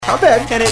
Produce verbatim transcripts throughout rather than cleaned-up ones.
How bad can it...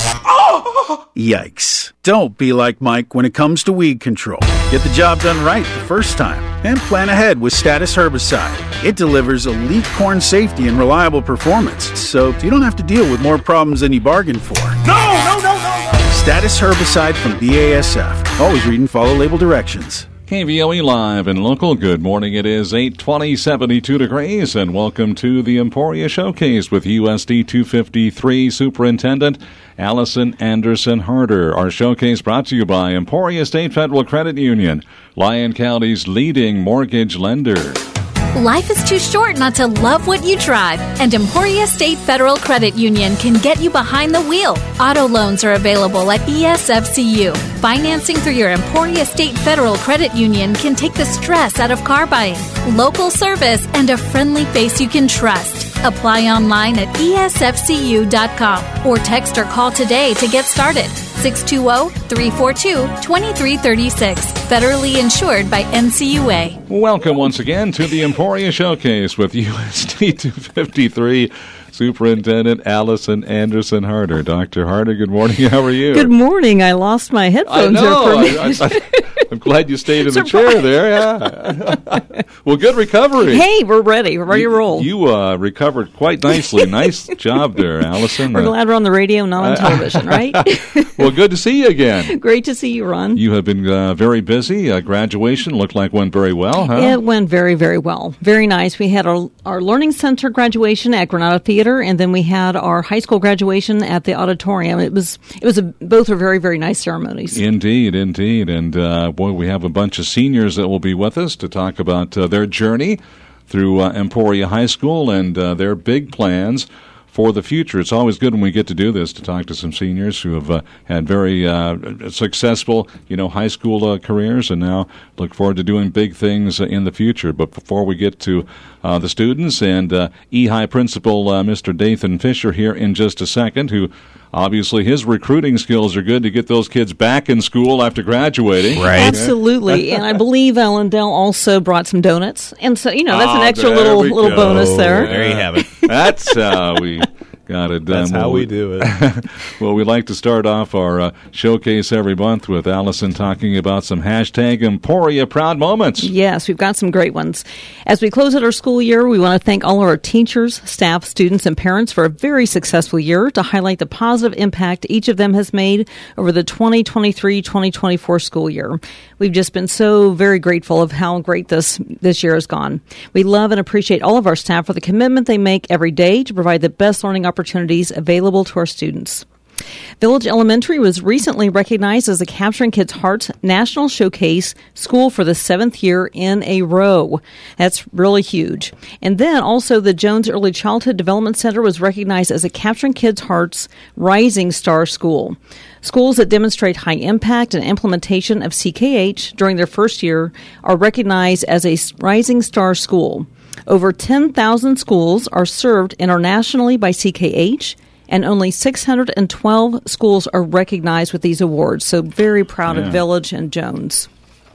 Oh! Yikes. Don't be like Mike when it comes to weed control. Get the job done right the first time and plan ahead with Status Herbicide. It delivers elite corn safety and reliable performance, so you don't have to deal with more problems than you bargained for. No, no, no, no, no! Status Herbicide from B A S F. Always read and follow label directions. K V O E Live and Local. Good morning. It is eight twenty, seventy-two degrees, and welcome to the Emporia Showcase with U S D two fifty-three Superintendent Allison Anderson Harder. Our showcase brought to you by Emporia State Federal Credit Union, Lyon County's leading mortgage lender. Life is too short not to love what you drive, and Emporia State Federal Credit Union can get you behind the wheel. Auto loans are available at E S F C U. Financing through your Emporia State Federal Credit Union can take the stress out of car buying. Local service and a friendly face you can trust. Apply online at E S F C U dot com or text or call today to get started. six two zero, three four two, two three three six. Federally insured by N C U A. Welcome once again to the Emporia Showcase with U S D two fifty-three Superintendent Allison Anderson Harder. Doctor Harder, good morning. How are you? Good morning. I lost my headphones I know. there for a minute. I, I, I'm glad you stayed in the chair there. Yeah. Well, good recovery. Hey, we're ready. We're ready you, to roll. You uh, recovered quite nicely. Nice job there, Allison. We're uh, glad we're on the radio, not on television, right? Well, good to see you again. Great to see you, Ron. You have been uh, very busy. Uh, graduation looked like went very well, huh? It went very, very well. Very nice. We had our, our Learning Center graduation at Granada Theater, and then we had our high school graduation at the auditorium. It was it was a, both are very, very nice ceremonies. Indeed, indeed. And, uh, boy, we have a bunch of seniors that will be with us to talk about uh, their journey through uh, Emporia High School and uh, their big plans for the future. It's always good when we get to do this, to talk to some seniors who have uh, had very uh, successful, you know, high school uh, careers and now look forward to doing big things uh, in the future. But before we get to uh, the students and uh, E-High Principal uh, Mister Dathan Fisher here in just a second, who obviously his recruiting skills are good to get those kids back in school after graduating. Right. Absolutely. And I believe Allendale also brought some donuts. And so, you know, that's Oh, an extra there little we little go. bonus there. There you have it. That's how we got it done. That's how we do it. Well, we like to start off our uh, showcase every month with Allison talking about some hashtag Emporia proud moments. Yes, we've got some great ones. As we close out our school year, we want to thank all of our teachers, staff, students, and parents for a very successful year to highlight the positive impact each of them has made over the twenty twenty-three twenty twenty-four school year. We've just been so very grateful of how great this, this year has gone. We love and appreciate all of our staff for the commitment they make every day to provide the best learning opportunities available to our students. Village Elementary was recently recognized as the Capturing Kids' Hearts National Showcase School for the seventh year in a row. That's really huge. And then also the Jones Early Childhood Development Center was recognized as a Capturing Kids' Hearts Rising Star School. Schools that demonstrate high impact and implementation of C K H during their first year are recognized as a Rising Star School. Over ten thousand schools are served internationally by C K H, and only six hundred twelve schools are recognized with these awards. So very proud Yeah. of Village and Jones.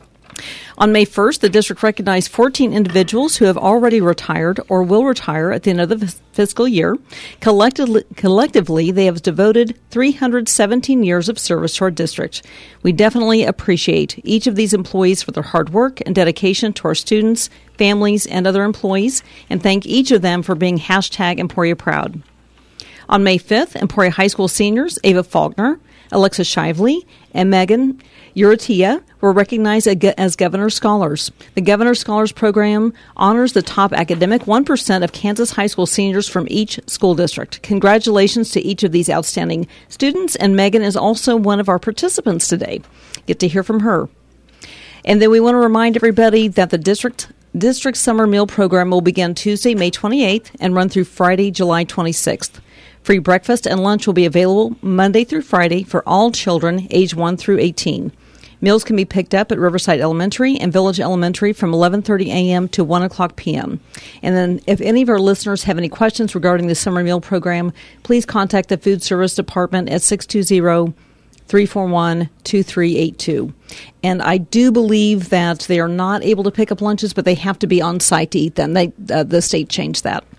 On May first, the district recognized fourteen individuals who have already retired or will retire at the end of the f- fiscal year. Collectively, collectively, they have devoted three hundred seventeen years of service to our district. We definitely appreciate each of these employees for their hard work and dedication to our students, families, and other employees, and thank each of them for being hashtag Emporia Proud. On May fifth, Emporia High School seniors Ava Faulkner, Alexa Shively, and Megan Uratia were recognized as Governor Scholars. The Governor Scholars Program honors the top academic one percent of Kansas high school seniors from each school district. Congratulations to each of these outstanding students, and Megan is also one of our participants today. Get to hear from her. And then we want to remind everybody that the district district summer meal program will begin Tuesday, May twenty-eighth, and run through Friday, July twenty-sixth. Free breakfast and lunch will be available Monday through Friday for all children aged one through eighteen. Meals can be picked up at Riverside Elementary and Village Elementary from eleven thirty a.m. to one o'clock p.m. And then if any of our listeners have any questions regarding the summer meal program, please contact the Food Service Department at six two zero, three four one, two three eight two. And I do believe that they are not able to pick up lunches, but they have to be on site to eat them. They, uh, the state changed that.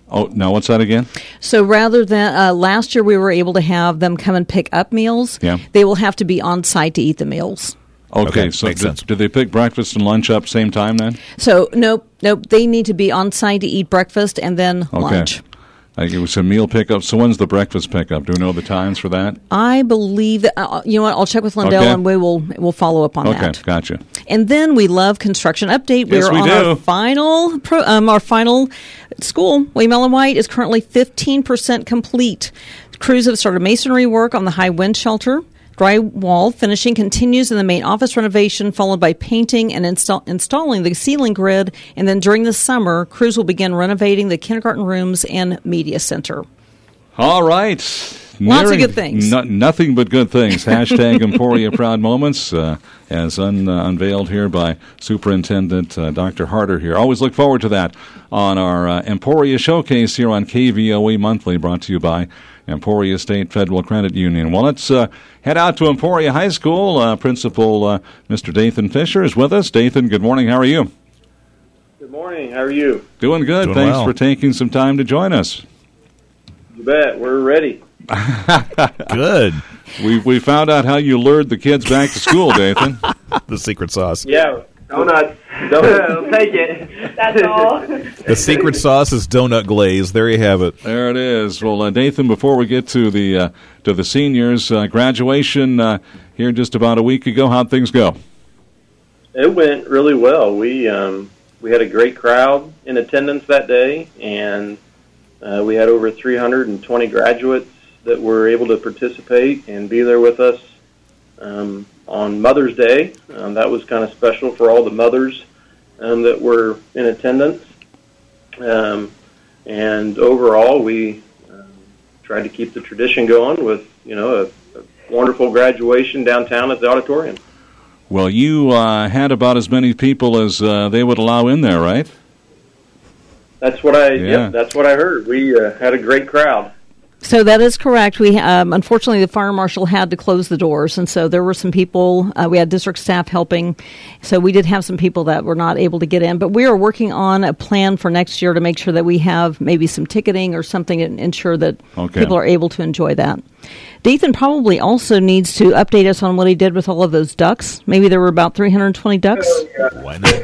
Oh, now what's that again? So rather than uh, last year, we were able to have them come and pick up meals. Yeah. They will have to be on site to eat the meals. Okay, Okay, so makes do, sense. do they pick breakfast and lunch up same time then? So nope, nope. They need to be on site to eat breakfast and then Okay. lunch. Like it was a meal pickup. So when's the breakfast pickup? Do we know the times for that? I believe that uh, you know what. I'll check with Lindell Okay. and we will we'll follow up on Okay, that. gotcha. And then we love construction update. Yes, We're we on do. our final pro, um, our final school. William White is currently fifteen percent complete. Crews have started masonry work on the high wind shelter. Drywall finishing continues in the main office renovation, followed by painting and install, installing the ceiling grid. And then during the summer, crews will begin renovating the kindergarten rooms and media center. All right. Lots of Nearing- good things. no- nothing but good things. Hashtag Emporia Proud Moments, uh, as un, uh, unveiled here by Superintendent uh, Doctor Harder here. Always look forward to that on our uh, Emporia Showcase here on K V O A Monthly, brought to you by Emporia State Federal Credit Union. Well, let's uh, head out to Emporia High School. Uh, Principal uh, Mister Dathan Fisher is with us. Dathan, good morning. How are you? Good morning. How are you? Doing good. Doing Thanks well. for taking some time to join us. You bet. We're ready. Good. We we found out how you lured the kids back to school, Dathan. The secret sauce. Yeah. Donuts. Donuts. I'll take it. That's all. The secret sauce is donut glaze. There you have it. There it is. Well, uh, Dathan, before we get to the uh, to the seniors uh, graduation uh, here just about a week ago, how'd things go? It went really well. We um, we had a great crowd in attendance that day, and uh, we had over three hundred twenty graduates that were able to participate and be there with us um, on Mother's Day. Um, that was kind of special for all the mothers um, that were in attendance. Um, and overall, we um, tried to keep the tradition going with, you know, a, a wonderful graduation downtown at the auditorium. Well, you uh, had about as many people as uh, they would allow in there, right? That's what I. Yeah. Yep, that's what I heard. We uh, had a great crowd. So that is correct. We um, unfortunately the fire marshal had to close the doors, and so there were some people. Uh, we had district staff helping, so we did have some people that were not able to get in. But we are working on a plan for next year to make sure that we have maybe some ticketing or something and ensure that Okay. people are able to enjoy that. Dathan probably also needs to update us on what he did with all of those ducks. Maybe there were about three hundred twenty ducks. Why not?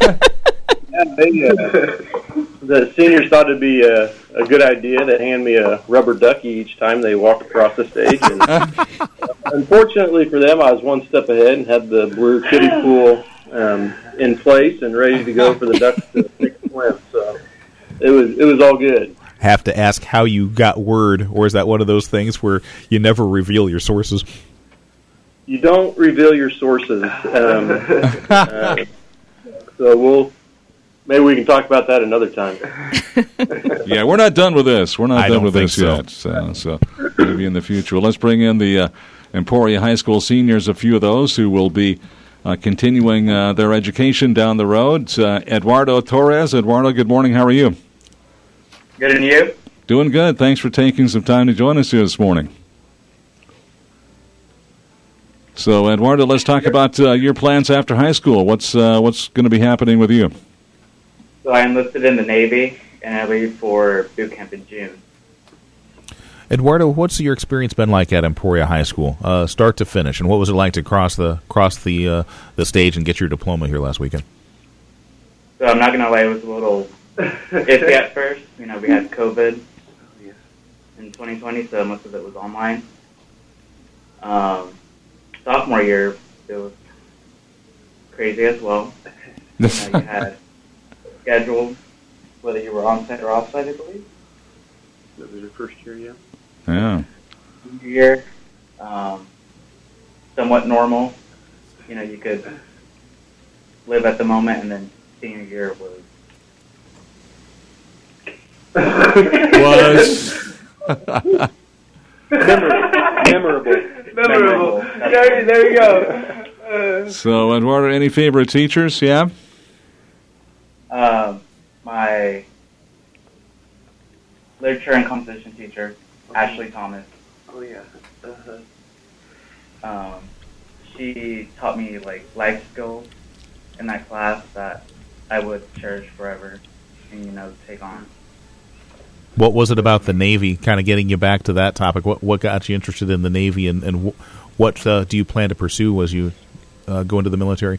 They, uh, the seniors thought it'd be a, a good idea to hand me a rubber ducky each time they walked across the stage. And unfortunately for them, I was one step ahead and had the blue kiddie pool um, in place and ready to go for the ducks to take a swim. So it was it was all good. Have to ask how you got word, or is that one of those things where you never reveal your sources? You don't reveal your sources, um, uh, so we'll. Maybe we can talk about that another time. Yeah, we're not done with this. We're not I done don't with think this so. yet. So, so maybe in the future. Well, let's bring in the uh, Emporia High School seniors, a few of those who will be uh, continuing uh, their education down the road. Uh, Eduardo Torres. Eduardo, good morning. How are you? Good, and you? Doing good. Thanks for taking some time to join us here this morning. So, Eduardo, let's talk about uh, your plans after high school. What's uh, what's going to be happening with you? So I enlisted in the Navy, and I leave for boot camp in June. Eduardo, what's your experience been like at Emporia High School, uh, start to finish, and what was it like to cross the cross the uh, the stage and get your diploma here last weekend? So I'm not going to lie, it was a little iffy at first. You know, we had COVID in twenty twenty, so most of it was online. Um, sophomore year, it was crazy as well. You know, you had scheduled, whether you were on-site or off-site, I believe. That was your first year, yeah? Yeah. Year, um, somewhat normal. You know, you could live at the moment, and then senior year was Was Memorable. memorable. There, there you go. Uh, so, Eduardo, any favorite teachers? Yeah. Um, my literature and composition teacher, Ashley Thomas. Oh, yeah. Uh-huh. Um, she taught me like life skills in that class that I would cherish forever and, you know, take on. What was it about the Navy, kind of getting you back to that topic? What what got you interested in the Navy, and, and w- what uh, do you plan to pursue as you uh, go into the military?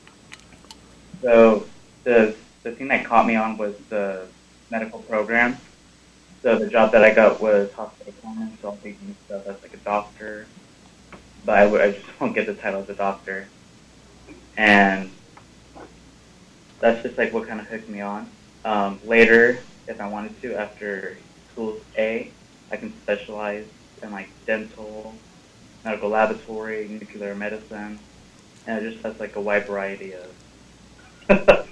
So the the thing that caught me on was the medical program. So the job that I got was hospital foreman, so I'm thinking stuff as like a doctor, but I, w- I just won't get the title as a doctor. And that's just like what kind of hooked me on. Um, later, if I wanted to, after school's A, I can specialize in like dental, medical laboratory, nuclear medicine, and it just has like a wide variety of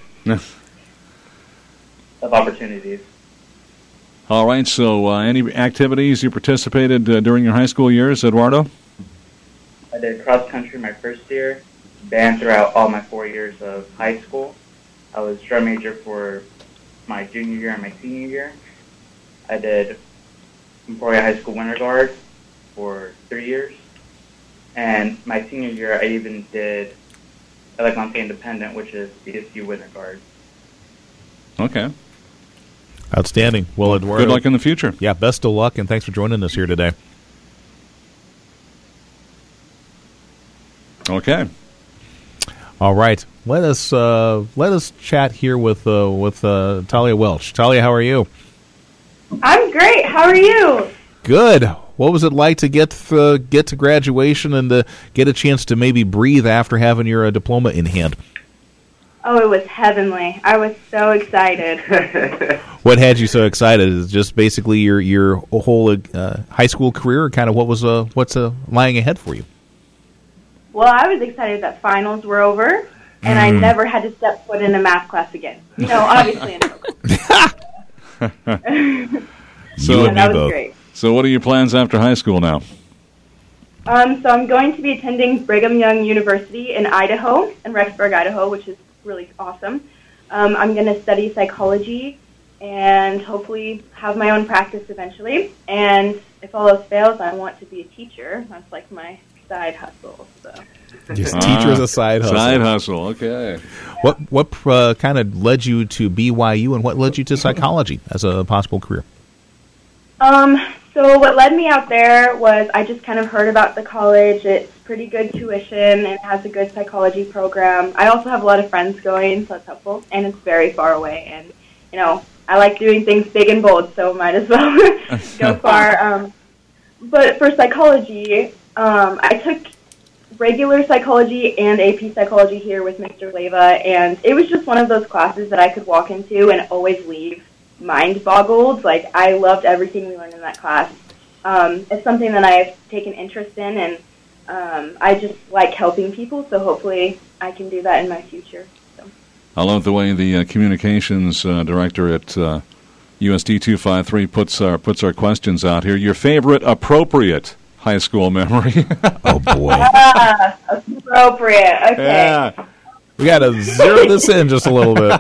of opportunities. All right, so uh, any activities you participated uh, during your high school years, Eduardo? I did cross country my first year, band throughout all my four years of high school. I was drum major for my junior year and my senior year. I did Emporia High School Winter Guard for three years. And my senior year, I even did Elegante Independent, which is B S U Winter Guard. Okay. Outstanding. Well, Eduardo, good luck in the future. Yeah, best of luck, and thanks for joining us here today. Okay. All right. Let us uh, let us chat here with uh, with uh, Talia Welch. Talia, how are you? I'm great. How are you? Good. What was it like to get uh, get to graduation and to get a chance to maybe breathe after having your uh, diploma in hand? Oh, it was heavenly. I was so excited. What had you so excited? Is it just basically your your whole uh, high school career, or kind of what was uh, what's uh, lying ahead for you? Well, I was excited that finals were over, and mm. I never had to step foot in a math class again. You know, obviously in So yeah, that was both. Great. So what are your plans after high school now? Um, so I'm going to be attending Brigham Young University in Idaho, in Rexburg, Idaho, which is really awesome. Um, I'm going to study psychology and hopefully have my own practice eventually. And if all else fails, I want to be a teacher. That's like my side hustle. So. Just teacher is a side hustle. Side hustle, okay. What what uh, kind of led you to B Y U, and what led you to psychology as a possible career? Um. So what led me out there was I just kind of heard about the college. It's pretty good tuition and it has a good psychology program. I also have a lot of friends going, so it's helpful. And it's very far away. And, you know, I like doing things big and bold, so might as well go far. Um, but for psychology, um, I took regular psychology and A P psychology here with Mister Leva. And it was just one of those classes that I could walk into and always leave mind boggled. Like, I loved everything we learned in that class. Um, it's something that I've taken interest in, and um, I just like helping people, so hopefully I can do that in my future. So. I love the way the uh, communications uh, director at uh, U S D two fifty-three puts our, puts our questions out here. Your favorite appropriate high school memory? Oh, boy. Ah, appropriate. Okay. Yeah. We got to zero this in just a little bit.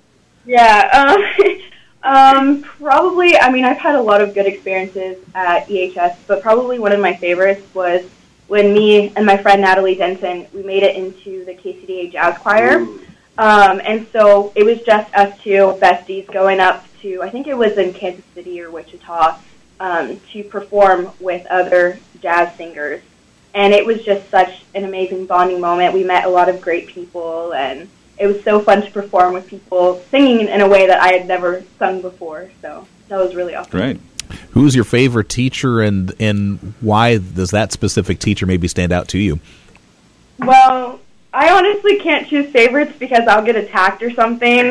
Yeah. Um, Um, probably, I mean, I've had a lot of good experiences at E H S, but probably one of my favorites was when me and my friend Natalie Denton, we made it into the K C D A Jazz Choir. Um, and so it was just us two besties going up to, I think it was in Kansas City or Wichita, um, to perform with other jazz singers. And it was just such an amazing bonding moment. We met a lot of great people, and it was so fun to perform with people singing in a way that I had never sung before. So that was really awesome. Great. Who's your favorite teacher, and and why does that specific teacher maybe stand out to you? Well, I honestly can't choose favorites because I'll get attacked or something.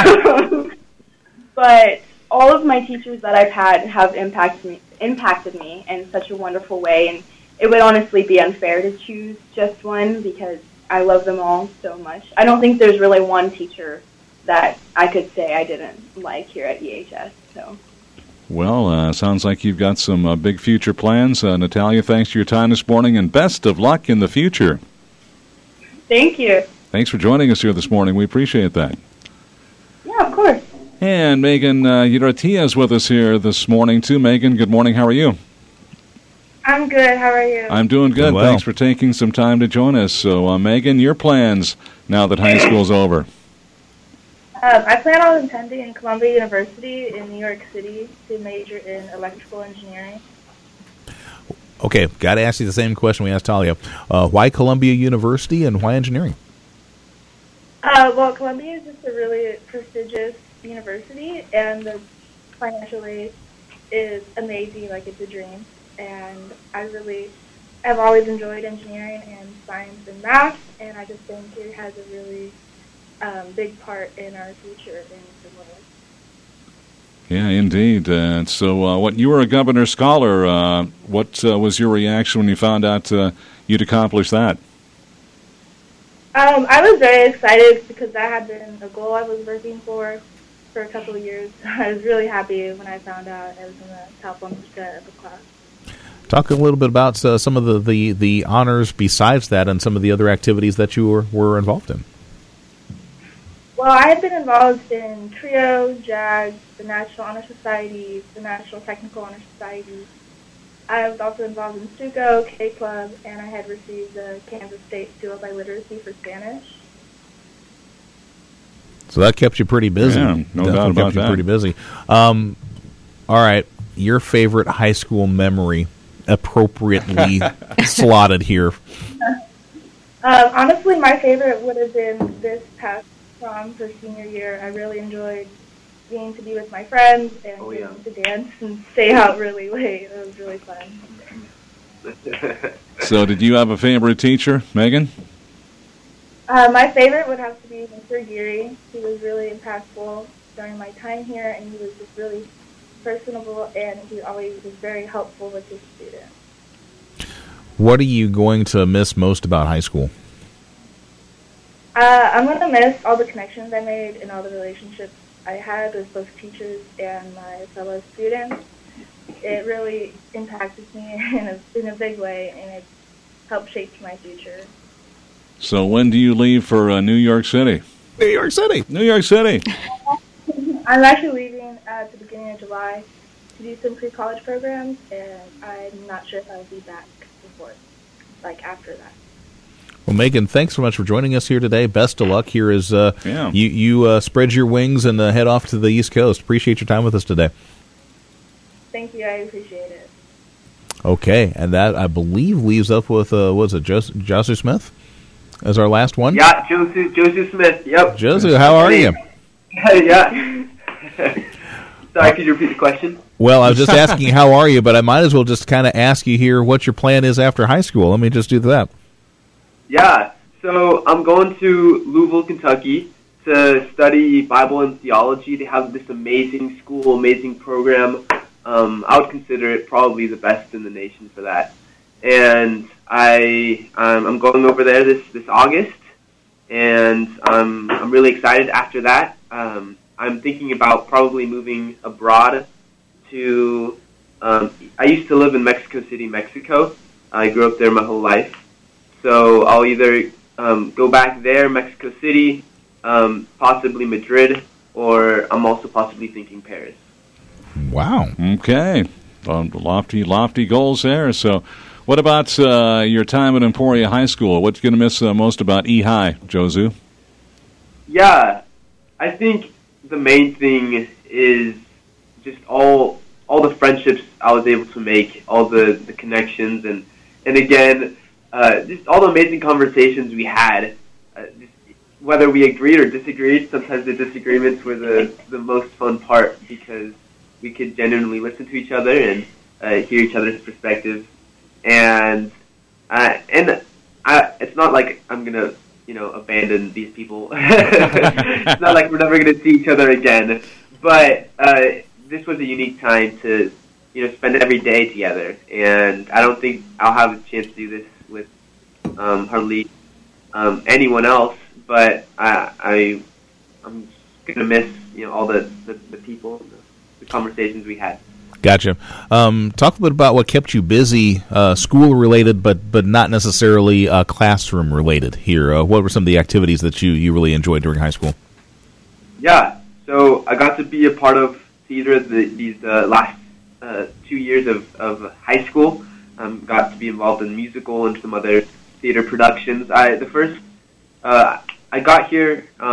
But all of my teachers that I've had have impacted me, impacted me in such a wonderful way. And it would honestly be unfair to choose just one because I love them all so much. I don't think there's really one teacher that I could say I didn't like here at E H S. So. Well, uh, sounds like you've got some uh, big future plans. Uh, Natalia, thanks for your time this morning, and best of luck in the future. Thank you. Thanks for joining us here this morning. We appreciate that. Yeah, of course. And Megan uh, Urrutia is with us here this morning, too. Megan, good morning. How are you? I'm good. How are you? I'm doing good. Well. Thanks for taking some time to join us. So, uh, Megan, your plans now that high school's over? Um, I plan on attending Columbia University in New York City to major in electrical engineering. Okay, got to ask you the same question we asked Talia. Uh, why Columbia University and why engineering? Uh, well, Columbia is just a really prestigious university, and the financial aid is amazing, like it's a dream. And I really have always enjoyed engineering and science and math, and I just think it has a really um, big part in our future in the world. Yeah, indeed. Uh, so uh, what you were a Governor Scholar. Uh, what uh, was your reaction when you found out uh, you'd accomplished that? Um, I was very excited because that had been a goal I was working for for a couple of years. I was really happy when I found out I was in the top one percent of the class. Talk a little bit about uh, some of the, the, the honors besides that and some of the other activities that you were, were involved in. Well, I have been involved in TRIO, JAG, the National Honor Society, the National Technical Honor Society. I was also involved in SUCO, K-Club, and I had received the Kansas State Seal by Literacy for Spanish. So that kept you pretty busy. Yeah, no Definitely doubt about kept you that. pretty busy. Um, all right, your favorite high school memory, appropriately slotted here. Um, honestly, my favorite would have been this past prom for senior year. I really enjoyed getting to be with my friends and Oh, getting yeah. to dance and stay out really late. It was really fun. So did you have a favorite teacher, Megan? Uh, my favorite would have to be Mister Geary. He was really impactful during my time here, and he was just really personable, and he always was very helpful with his students. What are you going to miss most about high school? Uh, I'm going to miss all the connections I made and all the relationships I had with both teachers and my fellow students. It really impacted me in a, in a big way, and it helped shape my future. So when do you leave for uh, New York City? New York City. New York City. I'm actually leaving at the beginning of July to do some pre-college programs, and I'm not sure if I'll be back before, like after that. Well, Megan, thanks so much for joining us here today. Best of luck here as uh, Yeah. you, you uh, spread your wings and uh, head off to the East Coast. Appreciate your time with us today. Thank you. I appreciate it. Okay, and that, I believe, leaves up with, uh, what is it, Jos- Josu Smith as our last one? Yeah, Josu, Josu Smith. Yep. Josu, how are you? Yeah. Sorry, could you repeat the question? Well, I was just asking how are you, but I might as well just kind of ask you here what your plan is after high school. Let me just do that. Yeah, so I'm going to Louisville, Kentucky to study Bible and theology. They have this amazing school, amazing program. Um, I would consider it probably the best in the nation for that. And I, um, I'm going over there this, this August, and um, I'm really excited after that. Um, I'm thinking about probably moving abroad to, um, I used to live in Mexico City, Mexico. I grew up there my whole life. So I'll either um, go back there, Mexico City, um, possibly Madrid, or I'm also possibly thinking Paris. Wow. Okay. Um, lofty, lofty goals there. So what about uh, your time at Emporia High School? What you going to miss uh, most about E-High, Josu? Yeah, I think the main thing is just all all the friendships I was able to make, all the, the connections, and, and again, uh, just all the amazing conversations we had. Uh, just, whether we agreed or disagreed, sometimes the disagreements were the, the most fun part because we could genuinely listen to each other and uh, hear each other's perspectives. And uh, and I, it's not like I'm going to, you know, abandon these people. It's not like we're never going to see each other again. But uh, this was a unique time to, you know, spend every day together. And I don't think I'll have a chance to do this with um, hardly um, anyone else. But I, I I'm going to miss, you know, all the, the, the people, the, the conversations we had. Gotcha. Um, talk a bit about what kept you busy, uh, school-related, but but not necessarily uh, classroom-related here. Uh, what were some of the activities that you, you really enjoyed during high school? Yeah, so I got to be a part of theater the, these uh, last uh, two years of, of high school. Um, got to be involved in musical and some other theater productions. I the first uh, I got here um,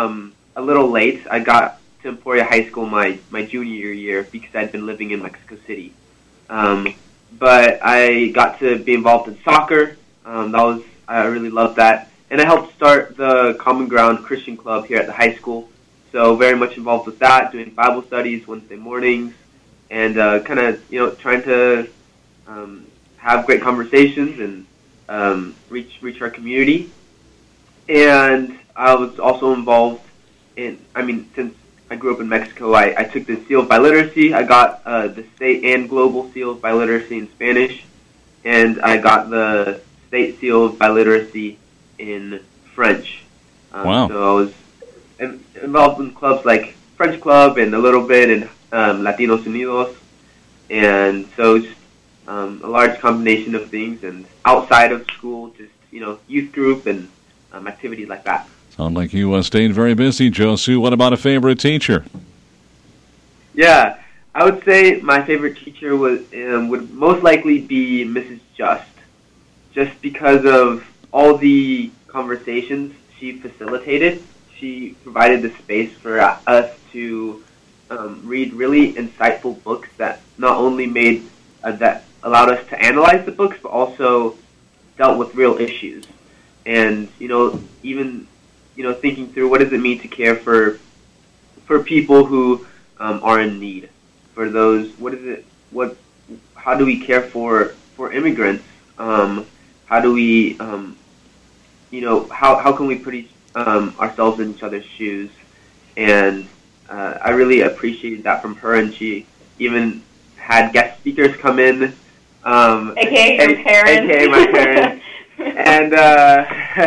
a little late. I got to Emporia High School my, my junior year because I'd been living in Mexico City. Um, but I got to be involved in soccer. Um, that was I really loved that. And I helped start the Common Ground Christian Club here at the high school. So very much involved with that, doing Bible studies Wednesday mornings, and uh, kind of, you know, trying to um, have great conversations and um, reach reach our community. And I was also involved in, I mean, since I grew up in Mexico, I, I took the Seal of Biliteracy. I got uh, the state and global Seal of Biliteracy in Spanish, and I got the state Seal of Biliteracy in French. Um, wow. So I was in, involved in clubs like French Club and a little bit in um, Latinos Unidos. And so it's um, a large combination of things. And outside of school, just, you know, youth group and um, activities like that. Sound like you uh, stayed very busy, Josu. What about a favorite teacher? Yeah, I would say my favorite teacher was um, would most likely be Missus Just, just because of all the conversations she facilitated. She provided the space for us to um, read really insightful books that not only made uh, that allowed us to analyze the books, but also dealt with real issues. And you know, even you know, thinking through what does it mean to care for for people who um, are in need, for those. What is it? What? How do we care for for immigrants? Um, how do we? Um, you know, how how can we put each, um, ourselves in each other's shoes? And uh, I really appreciated that from her. And she even had guest speakers come in, um, A K A your parents. A K A my parents. and uh,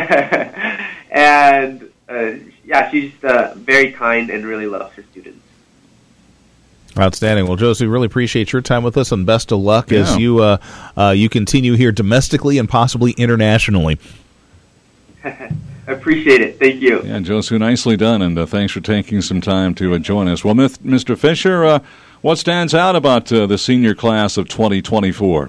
and uh, yeah, she's just uh, very kind and really loves her students. Outstanding. Well, Josie, really appreciate your time with us, and best of luck Yeah. as you uh, uh, you continue here domestically and possibly internationally. I appreciate it. Thank you. Yeah, Josu, nicely done, and uh, thanks for taking some time to uh, join us. Well, Mister Fisher, uh, what stands out about uh, the senior class of twenty twenty-four?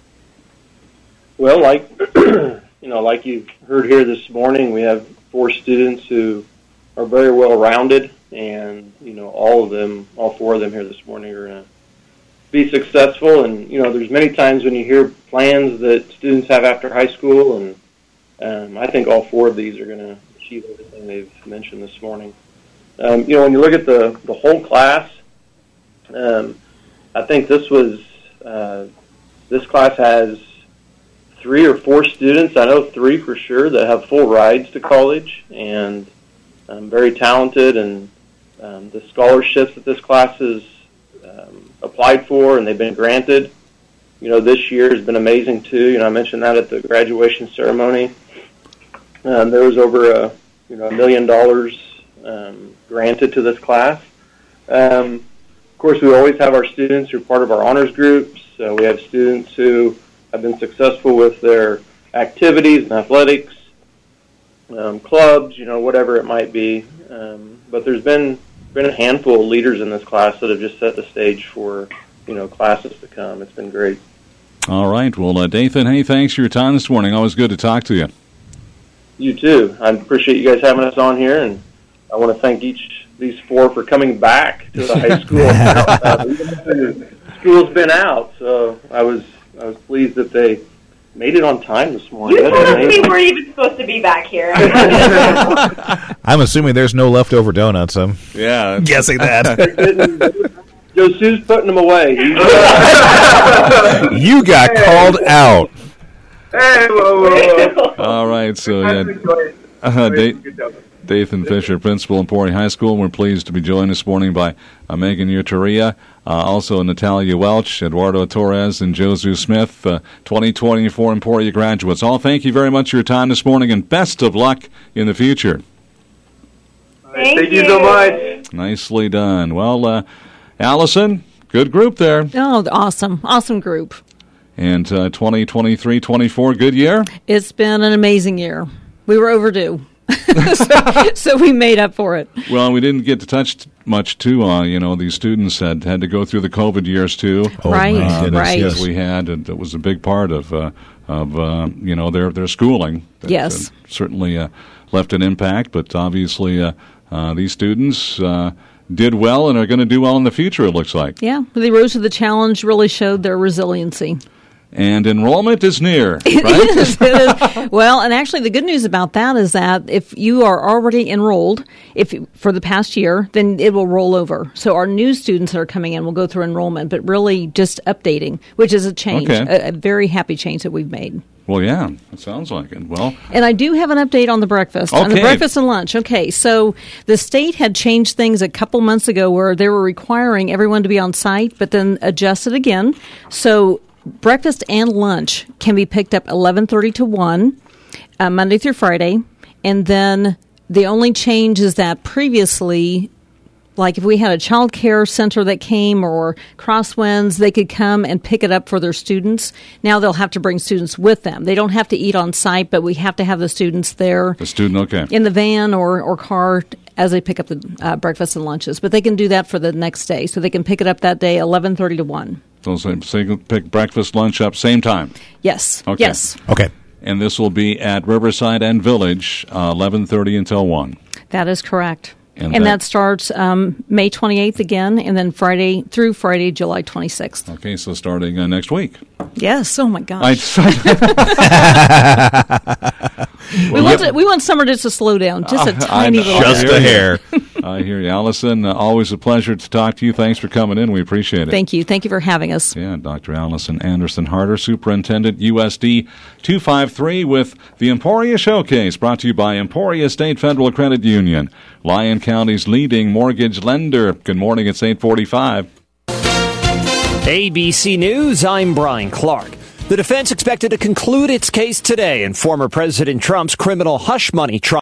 Well, like you know, like you've heard here this morning, we have four students who are very well rounded, and you know, all of them, all four of them here this morning are going to be successful. And you know, there's many times when you hear plans that students have after high school, and um, I think all four of these are going to achieve everything they've mentioned this morning. Um, you know, when you look at the the whole class, um, I think this was uh, this class has three or four students, I know three for sure, that have full rides to college, and um, very talented, and um, the scholarships that this class has um, applied for and they've been granted, you know, this year has been amazing too. You know, I mentioned that at the graduation ceremony. Um, there was over a, you know, a million dollars um, granted to this class. Um, of course, we always have our students who are part of our honors groups. So we have students who have been successful with their activities and athletics, um, clubs, you know, whatever it might be. Um, but there's been been a handful of leaders in this class that have just set the stage for, you know, classes to come. It's been great. All right. Well, uh, Dathan, hey, thanks for your time this morning. Always good to talk to you. You too. I appreciate you guys having us on here, and I want to thank each these four for coming back to the high school. uh, school's been out, so I was I was pleased that they made it on time this morning. You That's told us we amazing. were even supposed to be back here. I'm assuming there's no leftover donuts. I'm Yeah. guessing that. Josue's putting them away. He's, You got called out. Hey, whoa, whoa, whoa. All right. So, yeah, Good uh, Da- job. Dathan Fisher, principal of Emporia High School. We're pleased to be joined this morning by uh, Megan Uteria, uh, also Natalia Welch, Eduardo Torres, and Josu Smith, uh, twenty twenty-four Emporia graduates. All thank you very much for your time this morning, and best of luck in the future. Thank, Thank you so much. Nicely done. Well, uh, Allison, good group there. Oh, awesome. Awesome group. And uh, twenty twenty-three twenty-four, good year? It's been an amazing year. We were overdue. so, so we made up for it. Well, we didn't get to touch much, too. Uh, you know, these students had had to go through the COVID years, too. Oh, Right, my goodness, right. yes. That we had, and it was a big part of, uh, of uh, you know, their, their schooling. That, Yes. uh, certainly uh, left an impact, but obviously uh, uh, these students uh, did well and are going to do well in the future, it looks like. Yeah, they rose to the challenge, really showed their resiliency. And enrollment is near, right? It is, it is. Well, and actually the good news about that is that if you are already enrolled if for the past year, then it will roll over. So our new students that are coming in will go through enrollment, but really just updating, which is a change, Okay. a, a very happy change that we've made. Well, yeah, it sounds like it. Well, And I do have an update on the breakfast, on the Okay. breakfast and lunch. Okay, so the state had changed things a couple months ago where they were requiring everyone to be on site, but then adjusted again. So breakfast and lunch can be picked up eleven thirty to one, uh, Monday through Friday. And then the only change is that previously, like if we had a child care center that came or Crosswinds, they could come and pick it up for their students. Now they'll have to bring students with them. They don't have to eat on site, but we have to have the students there the student, okay. in the van or, or car as they pick up the uh, breakfast and lunches. But they can do that for the next day. So they can pick it up that day, eleven thirty to one. So, so you can pick breakfast, lunch up, same time. Yes. Okay. Yes. Okay. And this will be at Riverside and Village, uh, eleven thirty until one. That is correct. And And, that- that, starts um, May twenty-eighth again, and then Friday through Friday, July twenty-sixth. Okay, so starting uh, next week. Yes. Oh, my gosh. I, we, want to, we want summer just to slow down, just a Uh, tiny I- little I Just hear a you. hair. I hear you. Allison, uh, always a pleasure to talk to you. Thanks for coming in. We appreciate it. Thank you. Thank you for having us. Yeah, Doctor Allison Anderson Harder, Superintendent, U S D two five three, with the Emporia Showcase, brought to you by Emporia State Federal Credit Union, Lyon County's leading mortgage lender. Good morning, it's eight forty-five. A B C News, I'm Brian Clark. The defense expected to conclude its case today in former President Trump's criminal hush money trial.